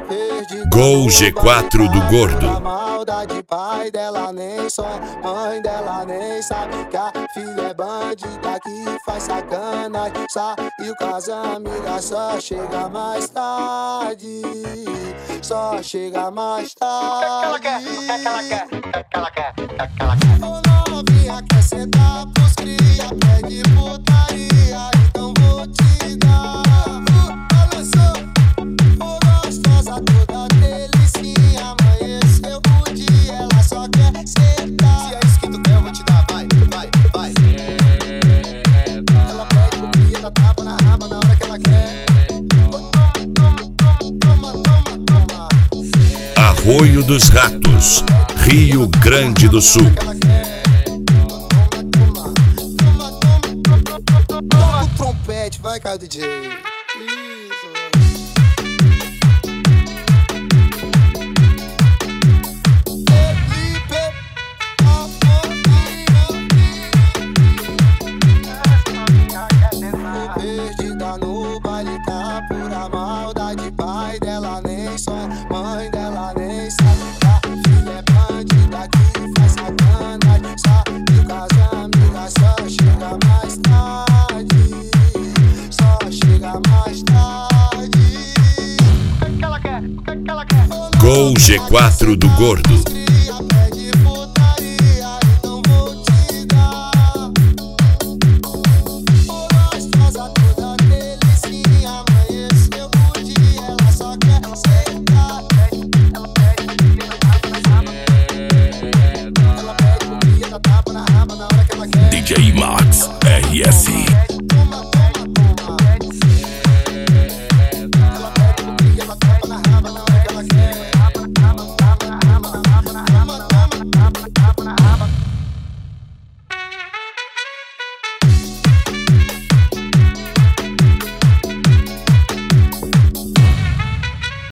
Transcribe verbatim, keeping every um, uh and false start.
Gol G quatro do Gordo. A maldade, pai dela nem sonha, mãe dela nem sabe que a filha é bandida que faz sacanagem. Saiu com as amigas, só chega mais tarde, só chega mais tarde. O que é que ela quer? O que é que ela quer? O que é que ela quer? Ô novinha, quer sentar pros cria, pede putaria, então vou te dar. Balançou, ô gostosa toda delicinha, amanheceu o dia, ela só quer sentar. Se é isso que tu quer, eu vou te dar, vai, vai, vai. Ela pede pro cria, dá tapa na raba na hora que ela quer. Toma, toma, toma, toma. Arroio dos Ratos, Rio Grande do Sul. Toca o trompete, vai, cara, D J. Isso. Perdida no baile, tá pura maldade. Pai dela nem sonha, mãe dela nem sabe que a filha é bandida que faz sacanagem. Saiu com as amigas, só chega mais tarde, só chega mais tarde. O que é que ela quer? O que é que ela quer? Gol G quatro do Gordo. Pede putaria, então vou te dar. Ô gostosa toda delicinha, amanheceu o dia, ela só quer sentar. Ela pede pro cria, dá tapa na raba na hora que ela quer. D J Max R S. Toma, toma, toma. Ela pede pro cria, dá tapa na raba na hora que ela quer.